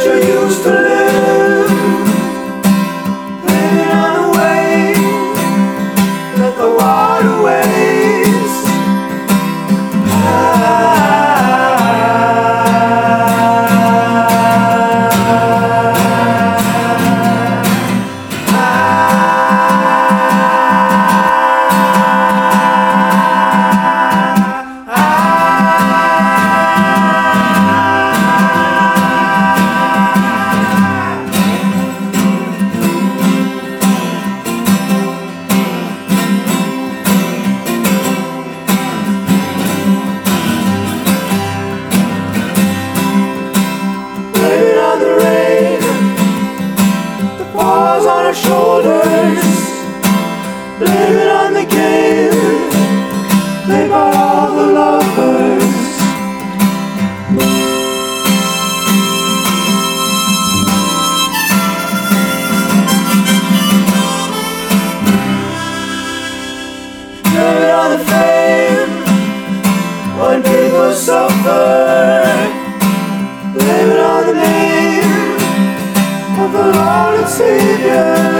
you used to live, living on the wave, let the waterways falls on our shoulders, blame it on the game played by all the lovers. Blame it on the fame when people suffer, blame it on the name of the Lord and Savior.